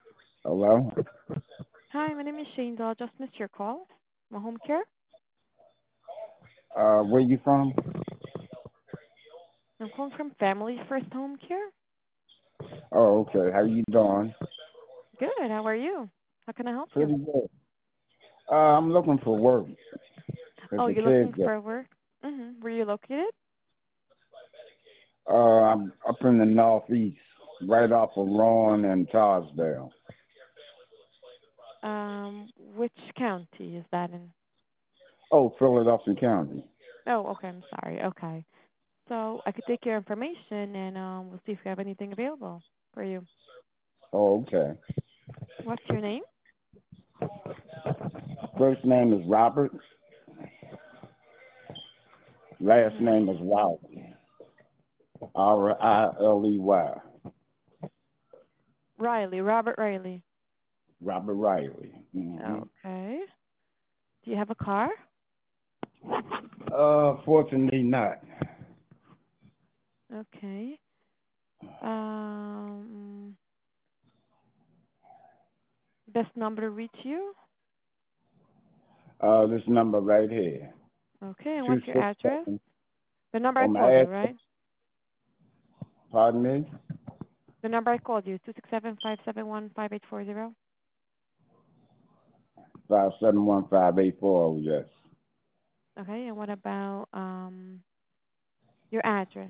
Hello? Hi, my name is Shane. I just missed your call. My home care. Where you from? I'm calling from Family First Home Care. Oh, okay. How you doing? Good. How are you? How can I help you? Pretty good. I'm looking for work as Oh, a you're looking caregiver. for work? Where you located? I'm up in the northeast, right off of Rowan and Tarsdale. Which county is that in? Oh, Philadelphia County. Oh, okay. I'm sorry. Okay. So I could take your information and we'll see if we have anything available for you. Oh, okay. What's your name? First name is Robert. Last Mm-hmm. name is Riley. Riley. Riley. Robert Riley. Robert Riley. Okay. Do you have a car? Fortunately not. Okay. Um, Best number to reach you? This number right here. Okay, and Two what's your six address? seven. The number I Oh, my called you, address. right? Pardon me. The number I called you, 267-571-5840. 571-584. Yes. Okay, and what about your address?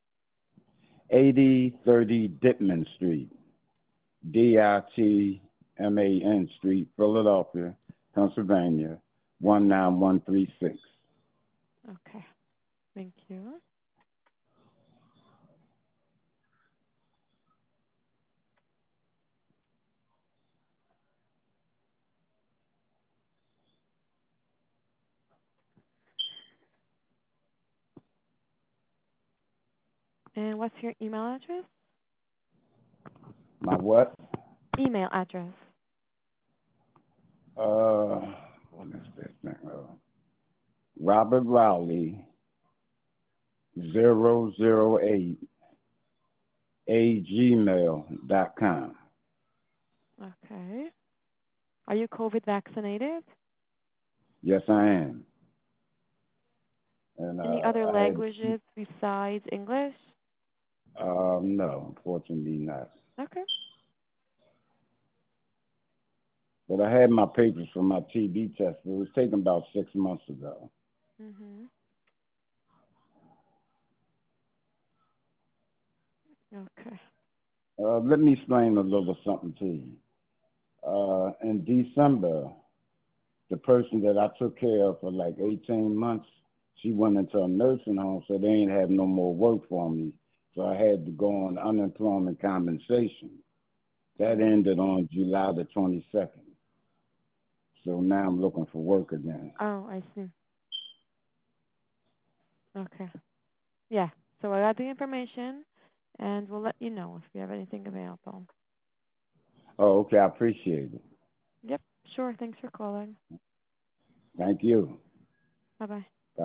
8030 Ditman Street, Ditman Street, Philadelphia, Pennsylvania, 19136. Okay, thank you. And what's your email address? My what? Email address. What is this thing? Robert Rowley 008 gmail.com. Okay. Are you COVID vaccinated? Yes, I am. And Any other I had, languages besides English? no, unfortunately not. Okay. But I had my papers for my TB test. It was taken about 6 months ago. Mhm. Okay. Let me explain a little something to you. In December, the person that I took care of for like 18 months, she went into a nursing home, so they ain't have no more work for me. So I had to go on unemployment compensation. That Mhm. ended on July the 22nd. So now I'm looking for work again. Oh, I see. Okay. Yeah. So I got the information, and we'll let you know if we have anything available. Oh, okay. I appreciate it. Yep. Sure. Thanks for calling. Thank you. Bye bye.